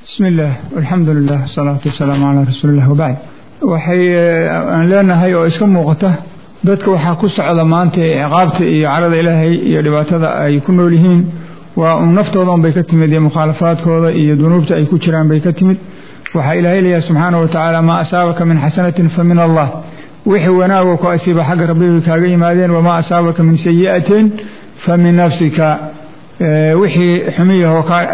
بسم الله والحمد لله والصلاة والسلام على رسول الله وبعد waxay aan leenahay oo iska muuqata dadka waxa ku socda maanta ciqaabta iyo carada Ilaahay iyo dhibaatada ay ku nool yihiin waa naftooda bay ka timid iyo mukhalafaadkooda iyo dunuubta ay ku jiraan bay ka timid waxa Ilaahay leeyahay subhanahu wa ta'ala ma asaabaka min hasanatin fa min Allah wixii wanaago ku asiiba xaq rabbiga kaaga yimaadeen wama asaabaka min sayyi'atin fa min nafsika wixii xumiyaha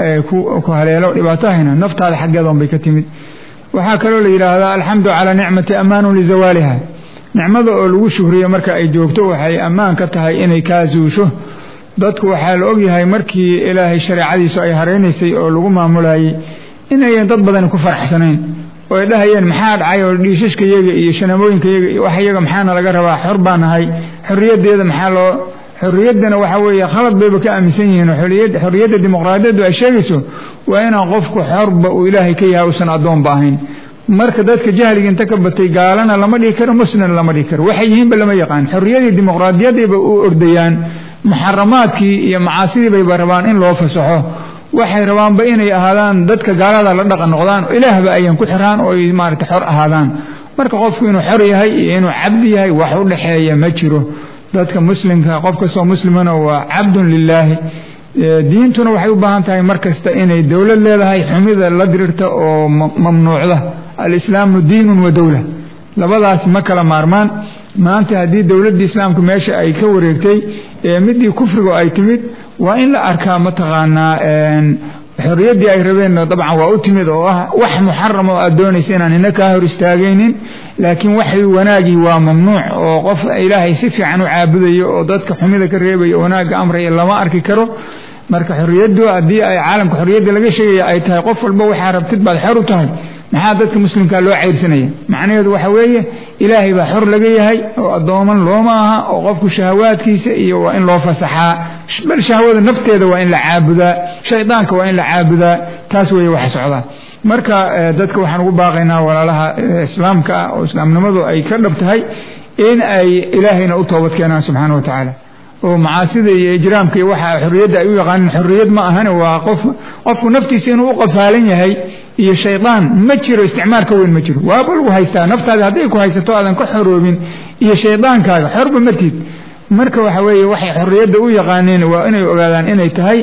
ku haleelo dhibaatahayna naftaada xaqeeda bay ka timid waxa kale oo la yiraahdaa alxamdu ala ni'mati amaanu li zawaliha nicmada oo lagu shukriyo marka ay joogto waxay amaan ka tahay inay ka zuusho dadku waxa la og yahay markii Ilaahay shariicadiisu ay hareynaysay oo lagu maamulayay inay dad badan ku faraxsaneen oo ay dhahayeen maxaa dhacay oo dhiishashkayaga iyo shanamooyinkayaga wax iyaga maxaana laga rabaa xor baanahay xorriyadeeda maxaa loo xorriyadana waxa weeye khalad bay ka aaminsan yihiin xorriyadda dimuqraadiyaddu ay sheegayso waa in qofku xorba uu Ilaahay ka yahay usan adoon baahin marka dadka jahliga inta ka batay gaalana lama dhigi karo muslimna lama dhigi karo waxay yihiin lama yaqaan xorriyadda dimuqraadiyadda ay u ordayaan muharramaadkii iyo macaasidii bay rabaan in loo fasaxo waxay rabaanba inay ahaadaan dadka gaalada la dhaqan noqdaan Ilaahba ayaan ku xiraan oo ay maartay xor ahaadaan marka qofku inuu xor yahay iyo inuu cabdi yahay wax u dhaxeeya ma jiro dadka muslimka qofka soo muslimana waa abdun lillahi diintuna waxay u baahan tahay markasta inay dawlad leedahay xumida la dirirta oo mamnuucda al-islaamu diinun wa dawla labadaas ma kala maarmaan maanta hadii dawladda islaamku meesha ay ka wareegtay midii kufriga ay timid waa in la arkaa mataqaana xorriyadii ay rabeen dabcan waa u timid oo wax muharram oo adoonaysa inaan inaka hor istaagaynin laakiin waxay wanaagi waa mamnuuc oo qof Ilaahay si fiican u caabudayo oo dadka xumida ka reebayo wanaaga amray lama arki karo marka xorriyadu hadii ay caalamka xorriyada laga sheegay ay tahay qof walba waxa rabtid baad xor u tahay maxaa dadka muslimka loo ceyrsanaya macnaheedu waxa weeye Ilaahay baa xor laga yahay oo adooman looma aha oo qofku shahawaadkiisa iyo waa in loo fasaxaa bal shahwada nafteeda waa in la caabudaa shaydaanka waa in la caabudaa taas way wax socda marka dadka waxaan ugu baaqaynaa walaalaha islaamka oo islaamnimadu ay ka dhabtahay in ay Ilaahayna u toobad keenaan subhanahu wa ta'ala oo macaasida iyo ijraamka waxa xorriyada ay u yaqaan xorriyad ma ahan waa qofku naftiisa inuu u qafaalan yahay iyo shaydaan ma jiro isticmaalka weyn ma jiro waa bal haystaa naftaada haday ku haysato aadan ka xoroobin iyo shaydaankaaga xorba markid marka waxa weeye waxay xorriyada u yaqaaneen waa inay ogaadaan inay tahay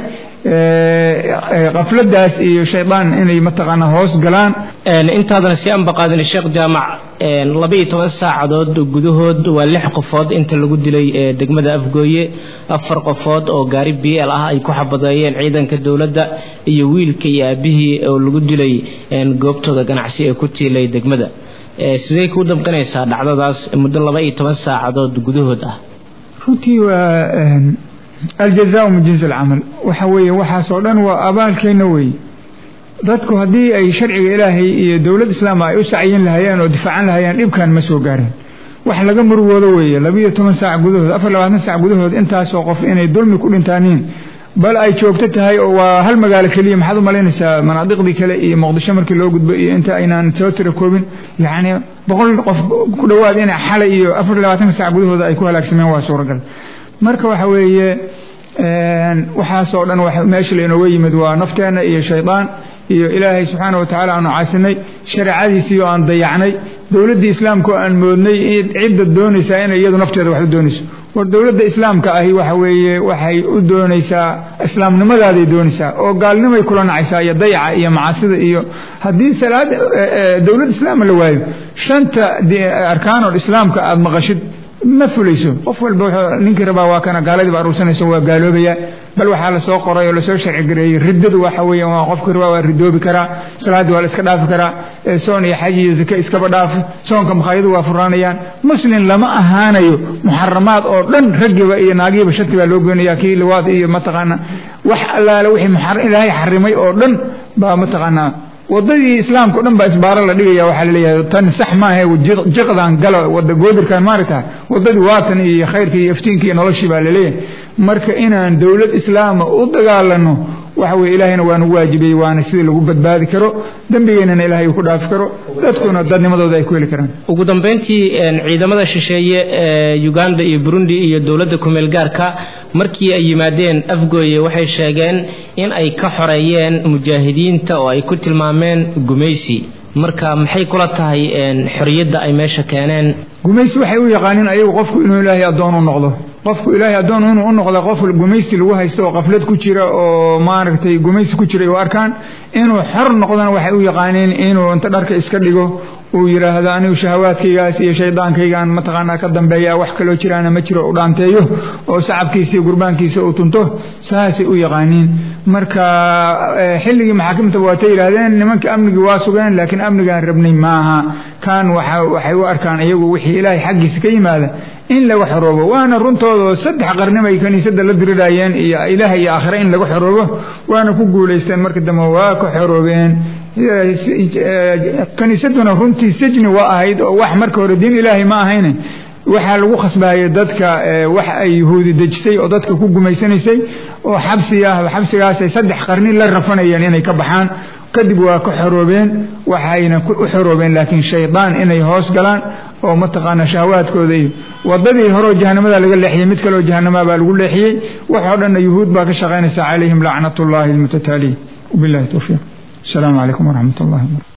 qafladaas iyo shaydaan inay mataqana hoos galaan intaadan si aan baqaadin sheekh jaamac 12 saacadood gudahood waa 6 qofood inta lagu dilay degmada Afgooye 4 qofood oo gaari BL ah ay ku xabadayeen ciidanka dawladda iyo wiilka iyo aabihii oo lagu dilay goobtooda ganacsi ee ku tiilay degmada sidee ku damqanaysaa dhacdadaas muddo 12 saacadood gudahood ah runtii waa الجزاء من جنس العمل وحوي وحاسودن وابالكينا وي dadku hadii ay sharciga Ilaahay iyo dawlad islaam ay u saaciyeen lahayeen oo difaacan lahayeen dhibkan ma soo gaarin wax laga murugoodo weeye 12 saac gudahood 24 saac gudahood intaas oo qof inay dulmi ku dhintaaniin bal ay joogto tahay oo waa hal magaalo kaliya maxaad u maleynaysaa manaadiqdii kale iyo Muqdisho markii loo gudbo iyo inta aynaan soo tiro koobin yaani 100 qof ku dhawaad in xalay iyo 24 saac gudahood ay ku halaagsameen waa suuragal marka waxa weeye waxa soo dhan wax meesha leeno yimid waa nafteena iyo shaydaan iyo Ilaahay subhanahu wa ta'ala aanu caasinay shariicadiisii oo aan dayacnay dawladda islaamku aan moodnay cid doonaysa in iyadu nafteeda wax u doonayso war dawladda islaamka ahi waxa weeye waxay u doonaysaa islaamnimadaada doonaysaa oo gaalnimo ay kula nacaysaa iyo dayaca iyo macaasida iyo hadii salaad dawladda islaam la waayo shanta arkaan oo islaamka aad maqashid ma fulayso qof walba ninkii rabaa waa kana gaaladii aruursanayso waa gaaloobaya bal waxa la soo qoray oo la soo sharci gareeyay riddadu waxa weeye waa qofka rabaa waa ridoobi kara salaadii waa la iska dhaafi kara soon iyo xaj iyo zakat iska badhaaf soonka makhaayadu waa furaanayaan muslim lama ahaanayo muharramaad oo dhan ragiba iyo naagiba shati baa loo goynaya kii liwaad iyo mataqaana wax allaala wixii muharram Ilaahay xarimay oo dhan baa mataqaana wadadii islaamka dhan ba isbaara la dhigaya waxa la leeyahay tan sax ma ahay jiqdan galo wada goodirkan maarta wadadii waatan iyo khayrkii iyo iftiinkii noloshii baa la leeyahay marka inaan dawlad islaam u dagaalano waxa weeye ilaahayna waanu waajibay waana sidii lagu badbaadi karo dembigeenana ilaahay uu ku dhaafi karo dadkuna dadnimadooda ay ku heli karaan ugu dambeyntii ciidamada shisheeye ee Uganda iyo Burundi iyo dawladda kumeel gaarka markii ay yimaadeen Afgooye waxay sheegeen in ay ka xoreeyeen mujaahidiinta oo ay ku tilmaameen gumaysi marka maxay kula tahay xorriyadda ay meesha keeneen gumaysi waxay u yaqaaneen ayagu qofku inuu ilaahay adoon u noqdo qofku ilaahay adoon inuu u noqdo qof gumaysi lagu haysto oo qaflad ku jira oo maaragtay gumaysi ku jira oo arkaan inuu xor noqdana waxay u yaqaaneen inuu inta dharka iska dhigo uu yiraahdo anigu shahawaadkaygaas iyo shaydaankaygaan mataqaanaa ka dambeeya wax kale jiraan ma jiro u dhaanteeyo oo sacabkiisa iyo gurbaankiisa uu tunto saasi u yaqaaniin marka xilligii maxaakamta waatay yiraahdeen nimanka amniga waa sugeen laakiin amnigaan rabnay maaha kan waxay u arkaan iyagu wixii ilaahay xaqiisa ka yimaada in lagu xoroobo waana runtooda saddex qarnimo ay kaniisada la dirirayeen iyo ilaahay iyo aakhira in lagu xoroobo waana ku guuleysteen marka dambe waa ka xoroobeen kaniisaduna runtii sijni waa ahayd oo wax marka hore diin ilaahay ma ahayn waxa lagu khasbaayay dadka wax ay yahuudi dejisay oo dadka ku gumaysanaysay oo xabsigaas ay saddex qarni la rafanayeen inay ka baxaan kadib waa ka xoroobeen waxayna u xoroobeen laakiin shaydaan inay hoos galaan oo mataqaana shahawaadkooda iyo wadadii hore jahannamada laga leexiyay mid kale oo jahannama baa lagu leexiyay wax oo dhan yahuud baa ka shaqeynaysa calayhim la'natullaahi almutataali billahi tawfiiq السلام عليكم ورحمة الله وبركاته